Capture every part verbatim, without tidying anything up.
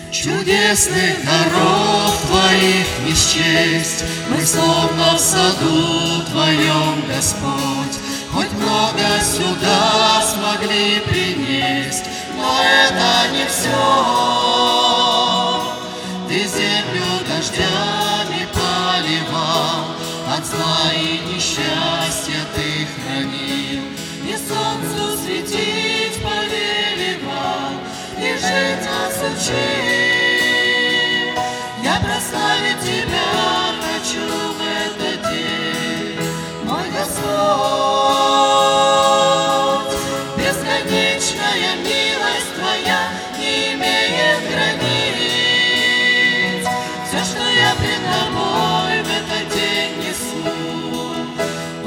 Чудесных даров Твоих не счесть, мы словно в саду Твоем, Господь. Хоть много сюда смогли принесть, но это не все. Ты землю дождями поливал, от зла и несчастья Ты хранил, и солнцу светить повелевал, и жить нас учил. Я прославить Тебя хочу в этот день, мой Господь. Бесконечная милость Твоя не имеет границ. Все, что я пред Тобой в этот день несу, о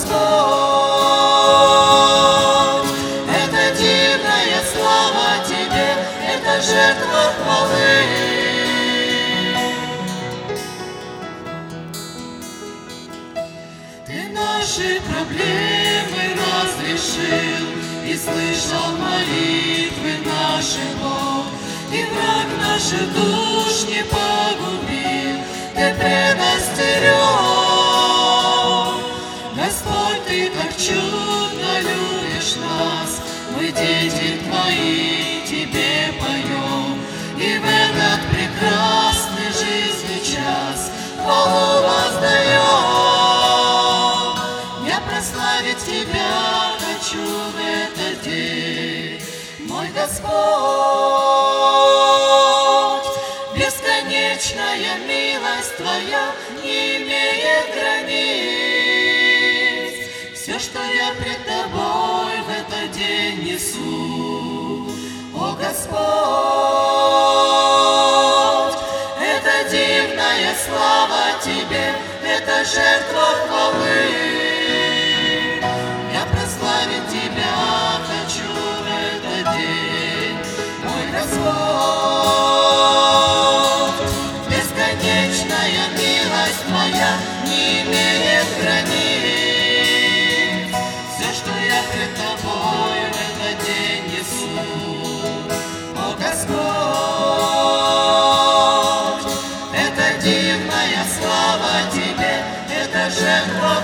Господь, это дивная слава Тебе, это жертва хвалы. Ты наши проблемы разрешил и слышал молитвы наши, Бог, и враг наших душ не погубил, Ты предостерег. Господь, Ты так чудно любишь нас, мы дети Твои, Тебе поем, и в этот прекрасный жизни час хвалу воздаем. Я прославить Тебя хочу в этот день, мой Господь. Бесконечная милость Твоя не имеет границ. Все, что я пред Тобой в этот день несу, о Господь, это дивная слава Тебе, это жертва хвалы. Я прославить Тебя хочу в этот день, мой Господь. Бесконечная милость Твоя не имеет границ. Все, что я пред Тобой в этот день несу, о Господь, это дивная слава Тебе, это жертва